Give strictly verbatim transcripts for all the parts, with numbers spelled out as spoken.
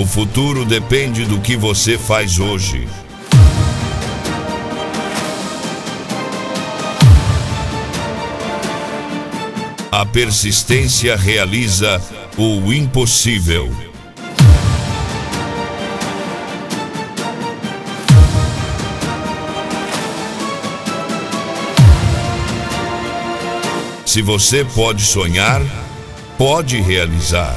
O futuro depende do que você faz hoje. A persistência realiza o impossível. Se você pode sonhar, pode realizar.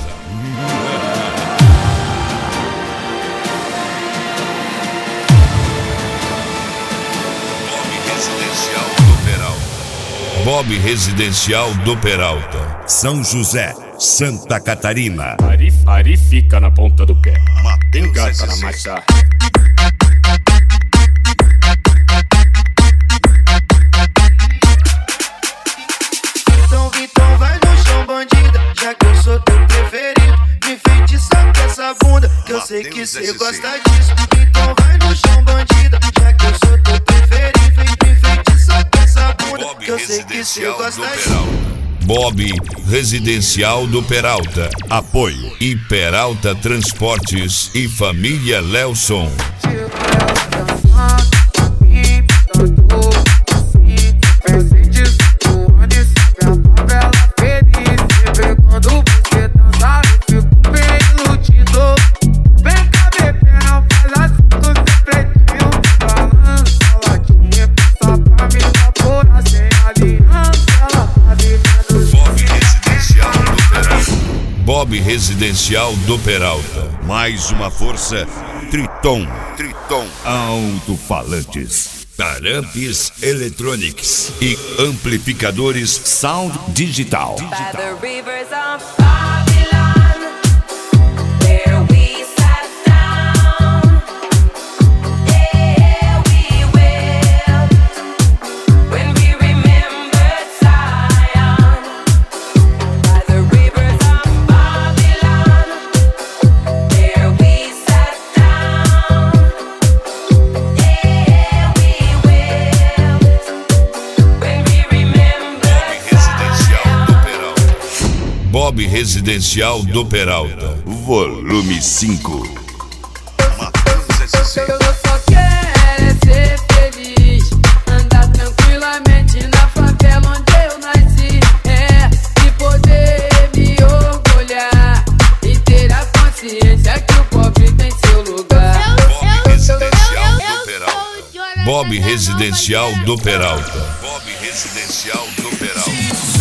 Bob Residencial do Peralta, São José, Santa Catarina. Ari, Ari fica na ponta do pé. Engata na marcha. Então, Vitão, vai no chão, bandida, já que eu sou teu preferido. Me enfeitiça com essa bunda, que eu sei que cê gosta disso. Então vai no chão, bandida, já que eu sou teu preferido. Me enfeitiça com essa bunda, que eu sei que cê gosta disso. Bob Residencial do Peralta. Apoio E Peralta Transportes e Família Lelson. Bob Residencial do Peralta. Mais uma força, Triton. Triton Alto-Falantes. Parampes Electronics e amplificadores Sound Digital. Bob Residencial do Peralta, Volume cinco. Eu só quero é ser feliz, andar tranquilamente na favela onde eu nasci, é, e poder me orgulhar e ter a consciência que o pobre tem seu lugar. Bob Residencial do Peralta. Bob Residencial do Peralta. Bob Residencial do Peralta.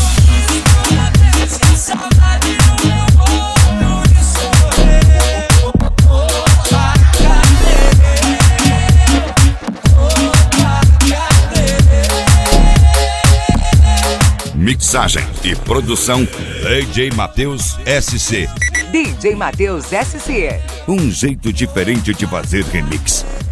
Mixagem e produção D J Matheus S C. D J Matheus S C. Um jeito diferente de fazer remix.